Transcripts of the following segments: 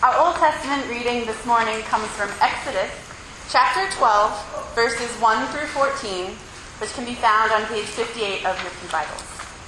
Our Old Testament reading this morning comes from Exodus chapter 12, verses 1 through 14, which can be found on page 58 of your Pew Bibles.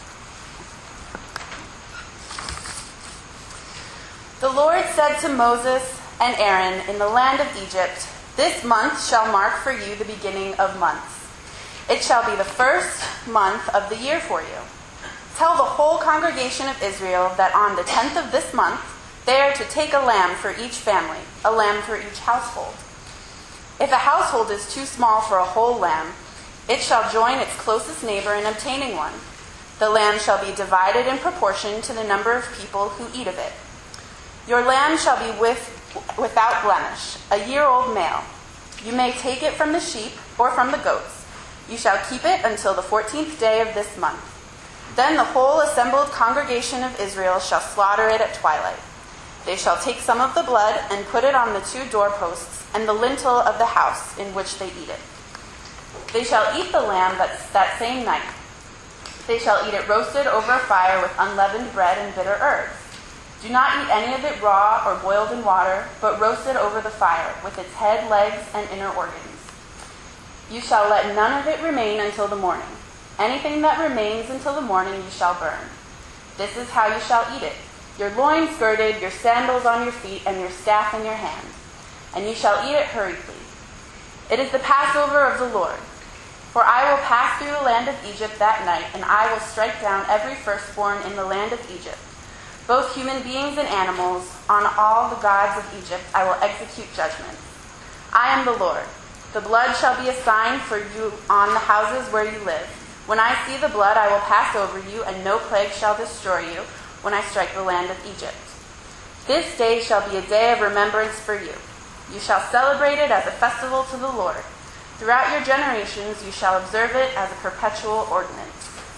The Lord said to Moses and Aaron in the land of Egypt, "This month shall mark for you the beginning of months. It shall be the first month of the year for you. Tell the whole congregation of Israel that on the 10th of this month they are to take a lamb for each family, a lamb for each household. If a household is too small for a whole lamb, it shall join its closest neighbor in obtaining one. The lamb shall be divided in proportion to the number of people who eat of it. Your lamb shall be without blemish, a year-old male. You may take it from the sheep or from the goats. You shall keep it until the 14th day of this month. Then the whole assembled congregation of Israel shall slaughter it at twilight. They shall take some of the blood and put it on the 2 doorposts and the lintel of the house in which they eat it. They shall eat the lamb that same night. They shall eat it roasted over a fire with unleavened bread and bitter herbs. Do not eat any of it raw or boiled in water, but roast it over the fire, with its head, legs, and inner organs. You shall let none of it remain until the morning. Anything that remains until the morning you shall burn. This is how you shall eat it: your loins girded, your sandals on your feet, and your staff in your hand. And you shall eat it hurriedly. It is the Passover of the Lord. For I will pass through the land of Egypt that night, and I will strike down every firstborn in the land of Egypt, both human beings and animals. On all the gods of Egypt I will execute judgment. I am the Lord. The blood shall be a sign for you on the houses where you live. When I see the blood, I will pass over you, and no plague shall destroy you when I strike the land of Egypt. This day shall be a day of remembrance for you. You shall celebrate it as a festival to the Lord. Throughout your generations you shall observe it as a perpetual ordinance."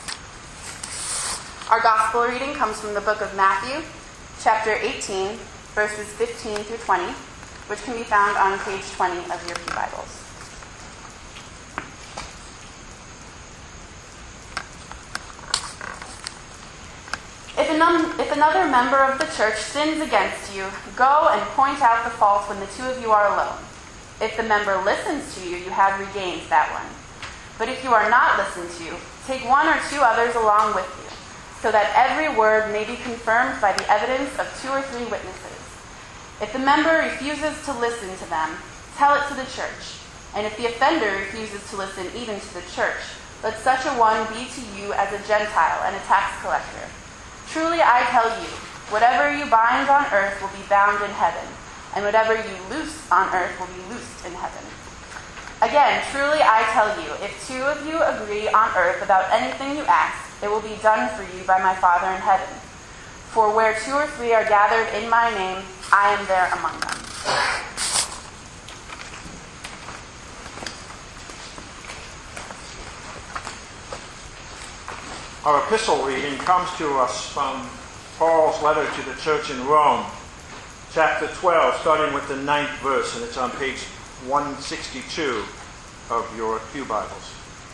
Our gospel reading comes from the book of Matthew, chapter 18, verses 15 through 20, which can be found on page 20 of your Pew Bibles. If another member of the church sins against you, go and point out the fault when the 2 of you are alone. If the member listens to you, you have regained that one. But if you are not listened to, take 1 or 2 others along with you, so that every word may be confirmed by the evidence of 2 or 3 witnesses. If the member refuses to listen to them, tell it to the church. And if the offender refuses to listen even to the church, let such a one be to you as a Gentile and a tax collector. Truly I tell you, whatever you bind on earth will be bound in heaven, and whatever you loose on earth will be loosed in heaven. Again, truly I tell you, if 2 of you agree on earth about anything you ask, it will be done for you by my Father in heaven. For where 2 or 3 are gathered in my name, I am there among them. Our epistle reading comes to us from Paul's letter to the church in Rome, chapter 12, starting with the 9th verse, and it's on page 162 of your Pew Bibles.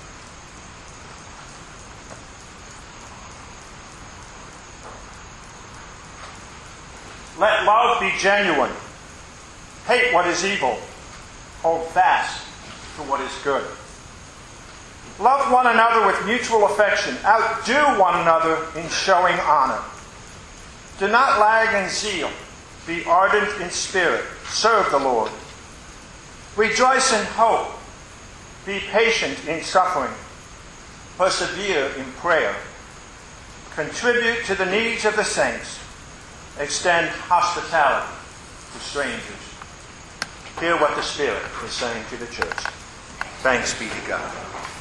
Let love be genuine. Hate what is evil. Hold fast to what is good. Love one another with mutual affection. Outdo one another in showing honor. Do not lag in zeal. Be ardent in spirit. Serve the Lord. Rejoice in hope. Be patient in suffering. Persevere in prayer. Contribute to the needs of the saints. Extend hospitality to strangers. Hear what the Spirit is saying to the church. Thanks be to God.